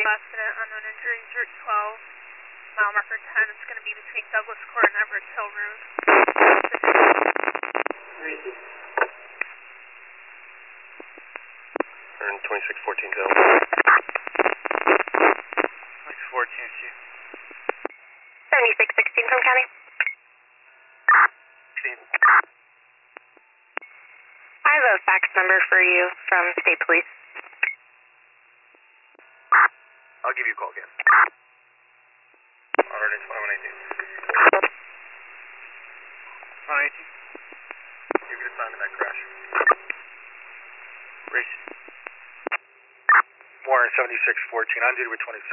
accident, unknown injuries, Route 12, mile marker 10. It's going to be between Douglas Court and Everett Hill Road. 2614 Hill. 2614 is you. 7616 from County. 16. I have a fax number for you from State Police. I'll give you a call again. Already 2118. 2118. You get assigned to that crash. Race. Warren 7614, on duty with 26.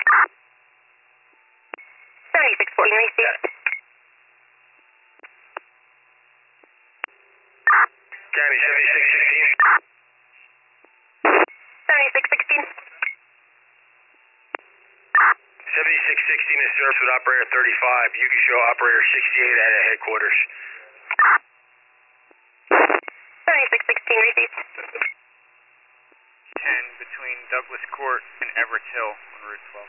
7614 received. County 7616. 7616. 7616 is served with operator 35. You can show operator 68 at headquarters. 7616 received. 10 between Douglas Court and Everett Hill on Route 12.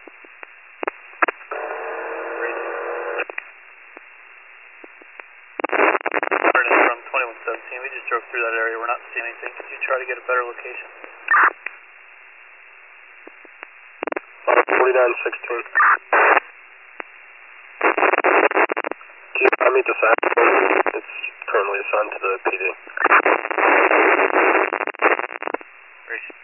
From 2117, we just drove through that area. We're not seeing anything. Could you try to get a better location? 4916. I meet the fact. It's currently assigned to the PD. Race.